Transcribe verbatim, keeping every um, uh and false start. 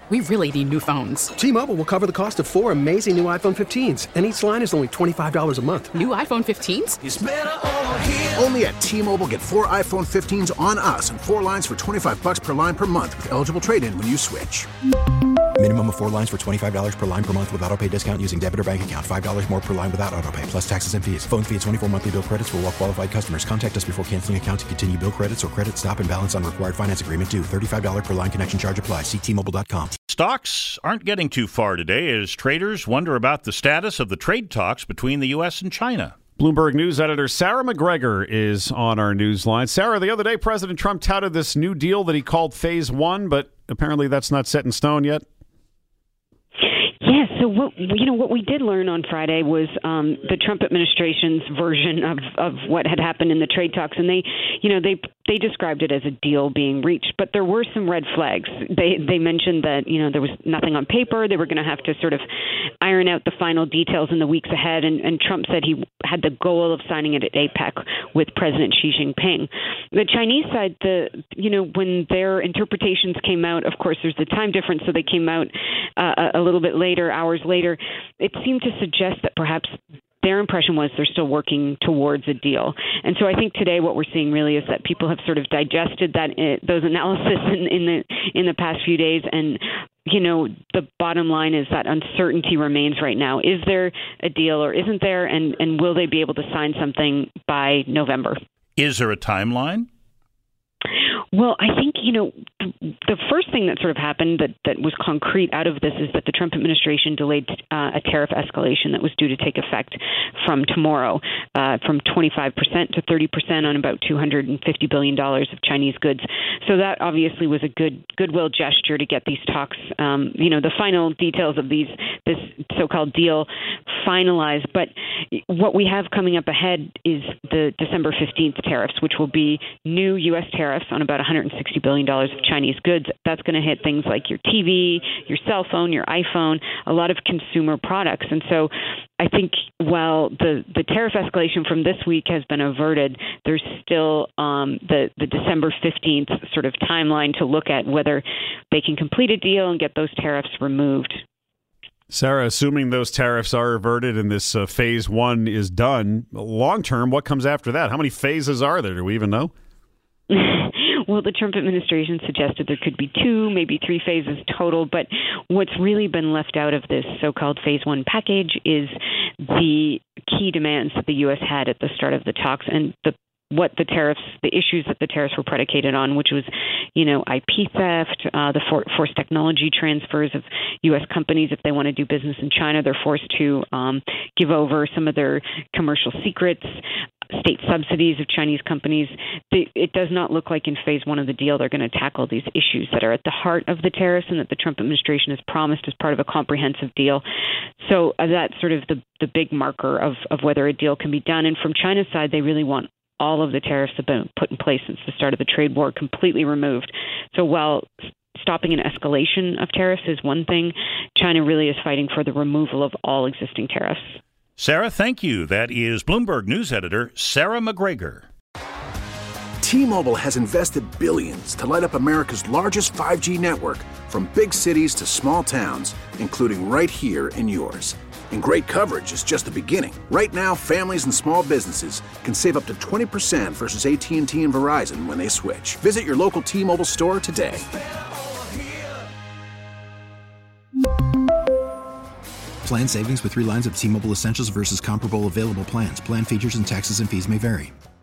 We really need new phones. T-Mobile will cover the cost of four amazing new iPhone fifteens, and each line is only twenty-five dollars a month. New iPhone fifteens? It's better over here. Only at T-Mobile, get four iPhone fifteens on us and four lines for twenty-five dollars per line per month with eligible trade-in when you switch. Minimum of four lines for twenty-five dollars per line per month with autopay discount using debit or bank account. five dollars more per line without autopay, plus taxes and fees. Phone fee at twenty-four monthly bill credits for well-qualified customers. Contact us before canceling account to continue bill credits or credit stop and balance on required finance agreement due. thirty-five dollars per line connection charge applies. See T Mobile dot com. Stocks aren't getting too far today as traders wonder about the status of the trade talks between the U S and China. Bloomberg News editor Sarah McGregor is on our news line. Sarah, the other day, President Trump touted this new deal that he called Phase One, but apparently that's not set in stone yet. Yes. So what you know, what we did learn on Friday was um, the Trump administration's version of, of what had happened in the trade talks, and they, you know, they they described it as a deal being reached, but there were some red flags. They they mentioned that you know there was nothing on paper. They were going to have to sort of iron out the final details in the weeks ahead, and, and Trump said he had the goal of signing it at APEC with President Xi Jinping. The Chinese side, the you know when their interpretations came out, of course there's the time difference, so they came out uh, a little bit later, hours later. It seemed to suggest that perhaps their impression was they're still working towards a deal. And so I think today what we're seeing really is that people have sort of digested that uh, those analysis in, in the in the past few days. And, you know, the bottom line is that uncertainty remains right now. Is there a deal or isn't there? And, and will they be able to sign something by November? Is there a timeline? Well, I think, you know, the first thing that sort of happened that, that was concrete out of this is that the Trump administration delayed uh, a tariff escalation that was due to take effect from tomorrow, uh, from twenty-five percent to thirty percent on about two hundred fifty billion dollars of Chinese goods. So that obviously was a good goodwill gesture to get these talks, um, you know, the final details of these this so-called deal finalized. But what we have coming up ahead is the December fifteenth tariffs, which will be new U S tariffs on about one hundred sixty billion dollars of Chinese goods. That's going to hit things like your T V, your cell phone, your iPhone, a lot of consumer products. And so I think while the, the tariff escalation from this week has been averted, there's still um, the, the December fifteenth sort of timeline to look at whether they can complete a deal and get those tariffs removed. Sarah, assuming those tariffs are averted and this uh, phase one is done, long term, what comes after that? How many phases are there? Do we even know? Well, the Trump administration suggested there could be two, maybe three phases total. But what's really been left out of this so-called phase one package is the key demands that the U S had at the start of the talks and the what the tariffs, the issues that the tariffs were predicated on, which was, you know, I P theft, uh, the for, forced technology transfers of U S companies. If they want to do business in China, they're forced to um, give over some of their commercial secrets, state subsidies of Chinese companies. They, it does not look like in phase one of the deal they're going to tackle these issues that are at the heart of the tariffs and that the Trump administration has promised as part of a comprehensive deal. So uh, that's sort of the, the big marker of, of whether a deal can be done. And from China's side, they really want all of the tariffs that have been put in place since the start of the trade war completely removed. So while stopping an escalation of tariffs is one thing, China really is fighting for the removal of all existing tariffs. Sarah, thank you. That is Bloomberg News editor Sarah McGregor. T-Mobile has invested billions to light up America's largest five G network, from big cities to small towns, including right here in yours. And great coverage is just the beginning. Right now, families and small businesses can save up to twenty percent versus A T and T and Verizon when they switch. Visit your local T-Mobile store today. Plan savings with three lines of T-Mobile Essentials versus comparable available plans. Plan features and taxes and fees may vary.